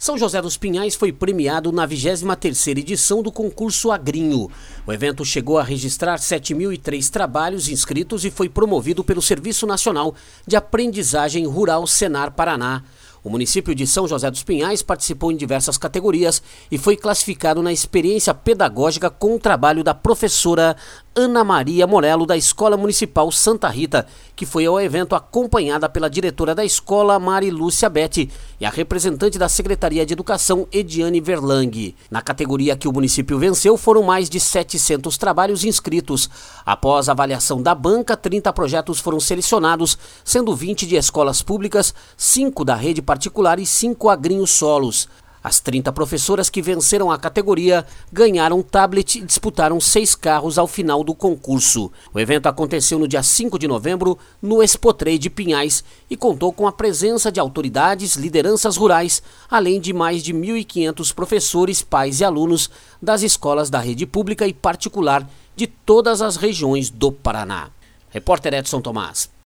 São José dos Pinhais foi premiado na 23ª edição do concurso Agrinho. O evento chegou a registrar 7.003 trabalhos inscritos e foi promovido pelo Serviço Nacional de Aprendizagem Rural Senar Paraná. O município de São José dos Pinhais participou em diversas categorias e foi classificado na experiência pedagógica com o trabalho da professora Ana Maria Morello, da Escola Municipal Santa Rita, que foi ao evento acompanhada pela diretora da escola, Mari Lúcia Betti, e a representante da Secretaria de Educação, Ediane Verlang. Na categoria que o município venceu, foram mais de 700 trabalhos inscritos. Após a avaliação da banca, 30 projetos foram selecionados, sendo 20 de escolas públicas, 5 da rede particular e 5 agrinhos solos. As 30 professoras que venceram a categoria ganharam um tablet e disputaram 6 carros ao final do concurso. O evento aconteceu no dia 5 de novembro no Expotrade de Pinhais e contou com a presença de autoridades, lideranças rurais, além de mais de 1.500 professores, pais e alunos das escolas da rede pública e particular de todas as regiões do Paraná. Repórter Edson Tomás.